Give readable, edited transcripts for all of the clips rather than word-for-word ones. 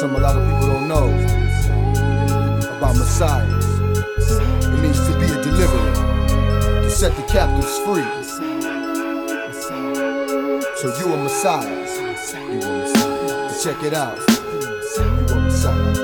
something a lot of people don't know about Messiah. It means to be a deliverer, to set the captives free. So you a Messiah. Check it out. You a Messiah.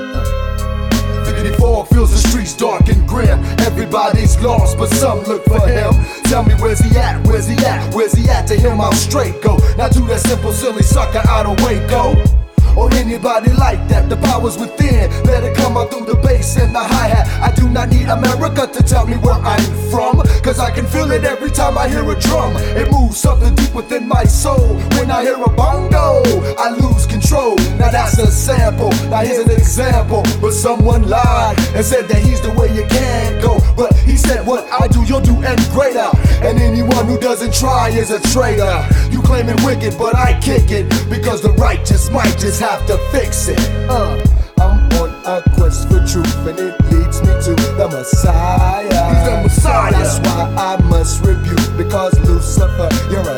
54 feels the streets dark and grim. Everybody's lost, but some look for him. Tell me where's he at, where's he at, where's he at? To him I'll straight go. Not to that simple silly sucker out of Waco, or anybody like that. The power's within, let it come out through the bass and the hi-hat. I do not need America to tell me where I'm from, cause I can feel it every time I hear a drum. It moves something deep within my soul. When I hear a bongo, I lose control. Now that's a sample, now here's an example. But someone lied and said that he's the way you can go. But he said what I do, you'll do and greater. And anyone who doesn't try is a traitor. You claim it wicked, but I kick it, because the righteous might just have to fix it. I'm on a quest for truth, and it leads me to the Messiah. He's the Messiah. That's why I must rebuke, because Lucifer, you're a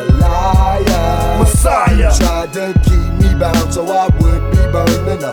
liar. Messiah. You tried to keep me bound so I would be burned in the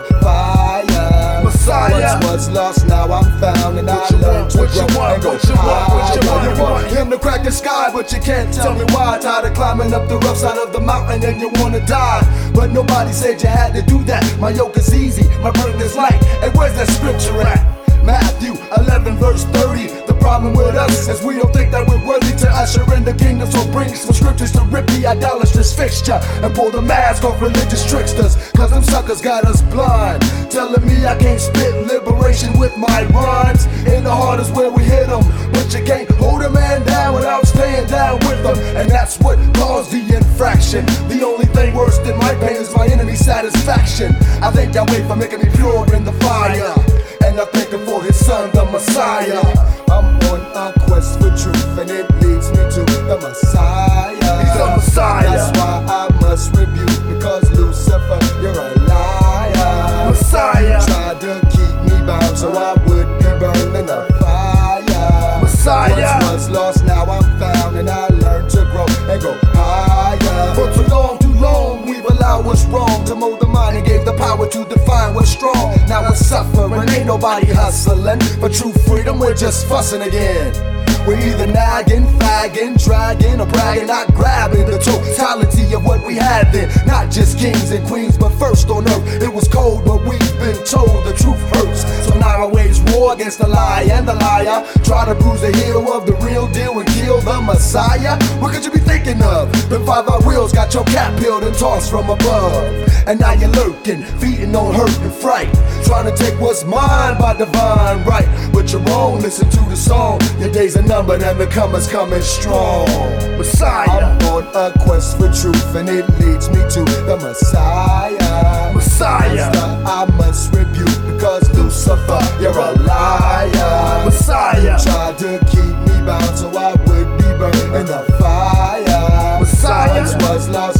fire. Messiah. Once was lost, now I'm found, and I learned to grow and go higher. You want him to crack the sky, but you can't tell me why. Tired of climbing up the rough side of the mountain and you wanna die, but nobody said you had to do that. My yoke is easy, my burden is light. And where's that scripture at? Matthew 11 verse 30. The problem with us is we don't think that we're worthy to usher in the kingdom. So bring some scriptures to rip the idolatrous fixture and pull the mask off religious tricksters, cause them suckers got us blind, telling me I can't spit liberation with my rhymes. In the heart is where we hit them, but you can't hold a man down without staying down with them. And that's what caused the infraction. The only thing worse than my pain is my enemy's satisfaction. I thank Yahweh for making me pure in the fire, and I thank him for his son, the Messiah. I'm on a quest for truth, and it leads me to the Messiah. He's the Messiah. That's why I must rebuke, because Lucifer, you're a liar. Messiah. You tried to keep me bound so I would be burned in the fire. Messiah. Once was lost, now I'm found, and I learned to grow and go higher. For too long, we've allowed what's wrong to mold the mind and gave the power to define what's strong. Now we're suffering, ain't nobody hustling for true freedom, we're just fussing again. We're either nagging, fagging, dragging, or bragging, not grabbing the totality of what we had then. Not just kings and queens, but first on earth. It was cold, but we've been told the truth hurts. So now I wage war against the lie and the liar. Try to bruise the heel of the real deal and kill the Messiah. What could you be thinking of? The 5-hour wheels got your cap peeled and tossed from above. And now you're lurking, feeding on hurt and fright, trying to take what's mine by divine right. But you're wrong, listen to the song. Your days are numbered and the comers coming strong. Messiah. I'm on a quest for truth, and it leads me to the Messiah. Messiah. I must rebuke, because Lucifer, you're a liar. Messiah. You tried to keep me bound so I would be burned in the fire. Messiah. Once was lost,